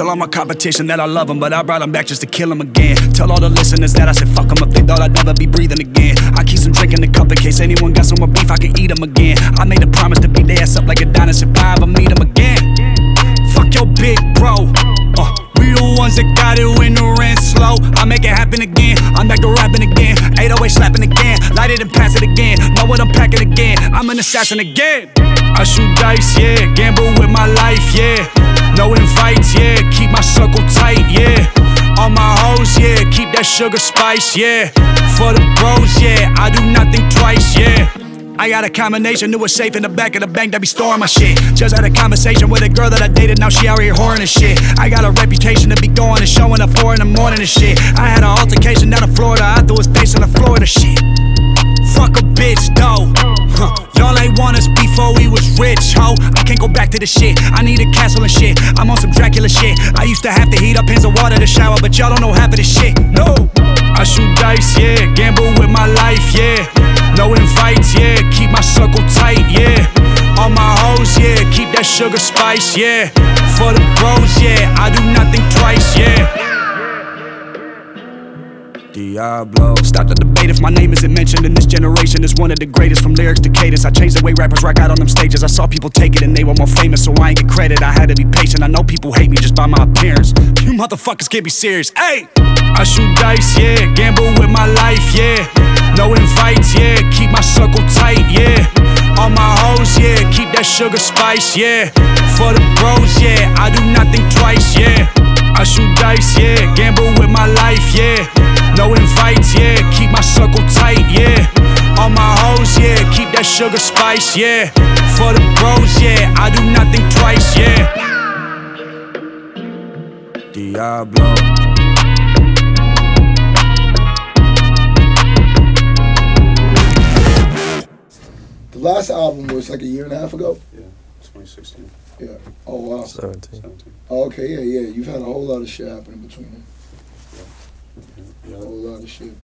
Tell all my competition that I love them, but I brought them back just to kill them again. Tell all the listeners that I said fuck them if they thought I'd never be breathing again. I keep some drink in the cup in case anyone got some more beef, I can eat them again. I made a promise to beat their ass up like a dinosaur if I ever meet them again. Fuck your big bro, we the ones that got it when the rent's slow. I make it happen again, I'm back to rapping again. 808 slapping again, light it and pass it again. Know what I'm packing again, I'm an assassin again. I shoot dice, yeah, gamble with my life, yeah. Know in fights, yeah, keep my circle tight, yeah. All my hoes, yeah, keep that sugar spice, yeah. For the bros, yeah, I do nothing twice, yeah. I got a combination, knew a safe in the back of the bank that be storing my shit. Just had a conversation with a girl that I dated, now she out here whoring and shit. I got a reputation to be going and showing up 4 in the morning and shit. I had an altercation down in Florida, I threw his face on the floor of the shit. Fuck a bitch, though. Y'all ain't want us before we was rich, ho. I can't go back to the shit, I need a castle and shit. I'm on some Dracula shit, I used to have to heat up pans of water to shower, but y'all don't know half of this shit, no. I shoot dice, yeah, gamble with my life, yeah. Know in fights, yeah, keep my circle tight, yeah. All my hoes, yeah, keep that sugar spice, yeah. For the bros, yeah, I do nothing twice, yeah. Diablo. Stop the debate if my name isn't mentioned in this generation is one of the greatest. From lyrics to cadence, I changed the way rappers rock out on them stages. I saw people take it and they were more famous, so I ain't get credit. I had to be patient, I know people hate me just by my appearance. You motherfuckers can't be serious, ayy. I shoot dice, yeah, gamble with my life, yeah. Know in fights, yeah, keep my circle tight, yeah. All my hoes, yeah, keep that sugar spice, yeah. For the bros, yeah, I do nothing twice, yeah. I shoot dice, yeah, gamble with my life, yeah. Know in fights, yeah, keep my circle tight, yeah. All my hoes, yeah, keep that sugar spice, yeah. For the bros, yeah, I do nothing twice, yeah. Diablo. The last album was like a year and a half ago? Yeah, 2016. Yeah. Oh, wow. 17. Oh, okay, yeah. You've had a whole lot of shit happen in between. Yeah. A whole lot of shit.